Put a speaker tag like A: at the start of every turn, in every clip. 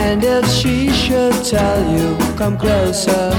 A: And if she should tell you, come closer.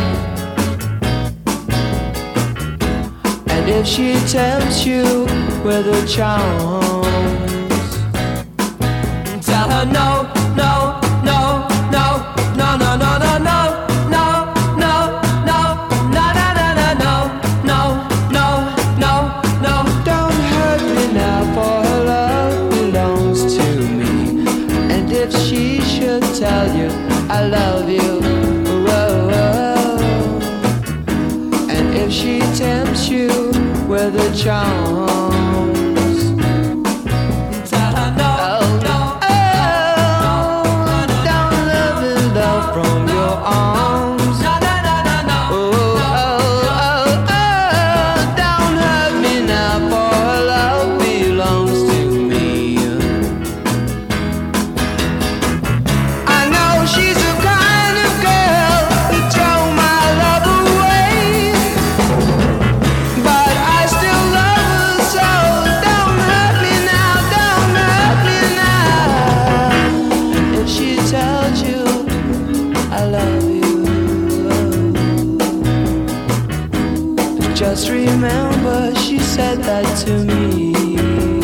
A: And if she tempts you with her charms, tell her no, no, no, no, no, no, no, no, no, no, no, no, no, no, no, no, no, no. Don't hurt me now, for her love belongs to me. And if she should tell you I love you, whoa, whoa. And if she tempts you with her charms, tell her no, no, oh, don't let me love from your arms. No, no, no, no, no. Oh, oh, oh, oh, don't hurt me now, for her love belongs to me. I know she's the kind of girl who throw my love away, but I still love her, so don't hurt me now, don't hurt me now. If she tells you I love you, just remember she said that to me.